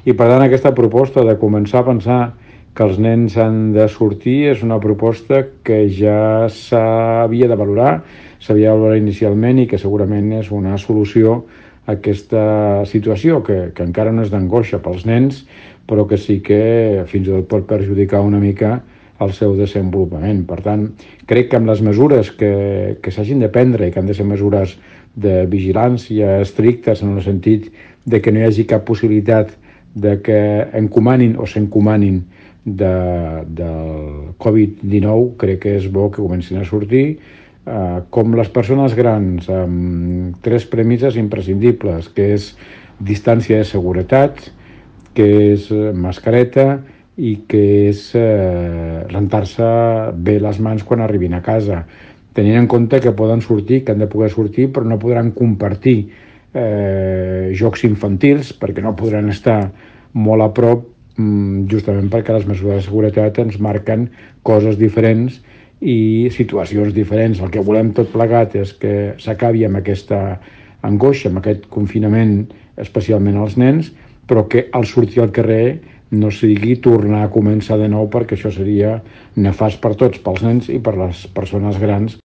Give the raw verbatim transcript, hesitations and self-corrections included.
I per tant aquesta proposta de començar a pensar que els nens han de sortir és una proposta que ja s'havia de valorar, s'havia de valorar inicialment i que segurament és una solució a aquesta situació que, que encara no és d'angoixa pels nens, però que sí que fins i tot pot perjudicar una mica el seu desenvolupament. Per tant, crec que amb les mesures que, que s'hagin de prendre i que han de ser mesures de vigilància estrictes en el sentit de que no hi hagi cap possibilitat de que encomanin o s'encomanin de, del covid dinou, crec que és bo que comencin a sortir, eh, com les persones grans, amb tres premisses imprescindibles, que és distància de seguretat, que és mascareta i que és eh, rentar-se bé les mans quan arribin a casa, tenint en compte que poden sortir, que han de poder sortir, però no podran compartir eh, jocs infantils, perquè no podran estar molt a prop, justament perquè les mesures de seguretat ens marquen coses diferents i situacions diferents. El que volem tot plegat és que s'acabi amb aquesta angoixa, amb aquest confinament, especialment als nens, però que al sortir al carrer no sigui tornar a començar de nou, perquè això seria nefast per tots, pels nens i per les persones grans.